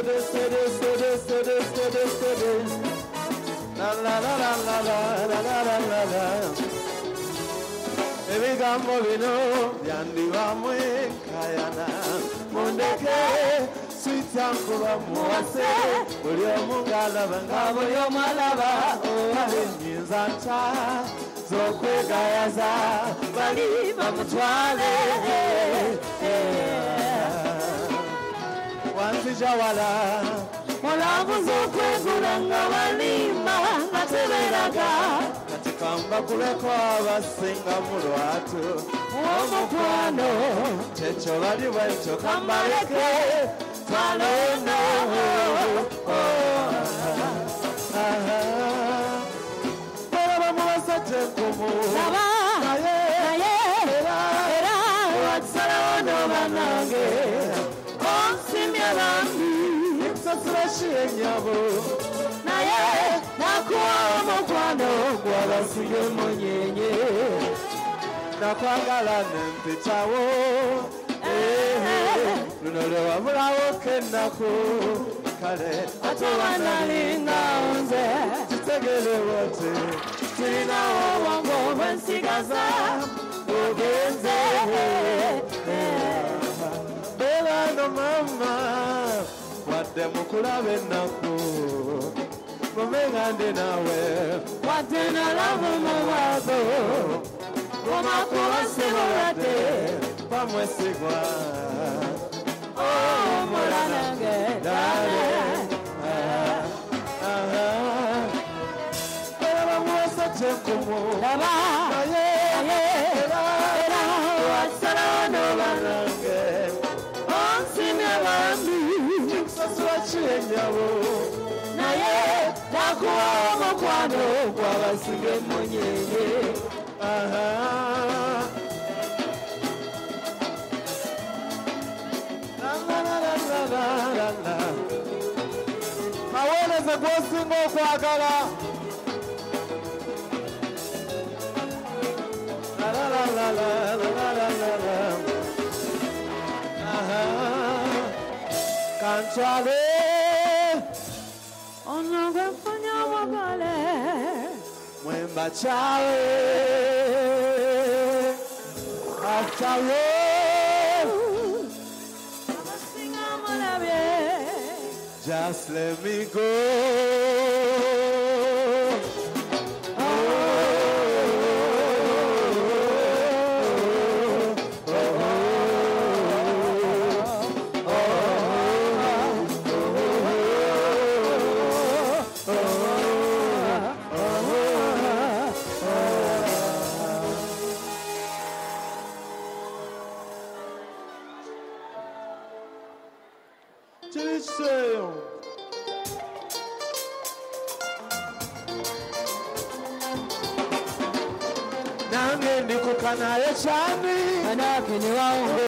La la la la la la la la la la. Ebi gambo bino byandi bamwe kayana mundeke sweet ankura muwase buli omungala bangabo yomalaba owalinza zokwegayaza bali bamutwale wanzijawala Molamu zokwegulanga balima ngateberaga katikamba kulekwa abasinga mu lwatu omukwano kyekyo bali bwekyo kambaleke twalono balaba mubasate nkumu naye era watsalawo n'obanange onsimya bambi Nyabo naye nakuwa omukwano gw'abasige munyenye nakwagala nempitawo luno lwe wabulawo kennaku kale ate wanalinga nze kitegere wote tulinawo wangu obwensigaza ogenze belano mama wadde mukulabe ennaku mumengande nawe wadde nalamu mubwazo gomakuwasibulwadde bamwesigwa omulanange dale era bamuwasa kyenkumu naye era wasalawo n'obanange onsimya bambi Nyabo naye nakuwa omukwano gw'abasige munyenye maweleze gwosinga okwagala Kantwale Onogafanya wagale Mwemba chawe Achawe Abasinga malabye Just let me go Nange ndikukana echani Anake ni waunge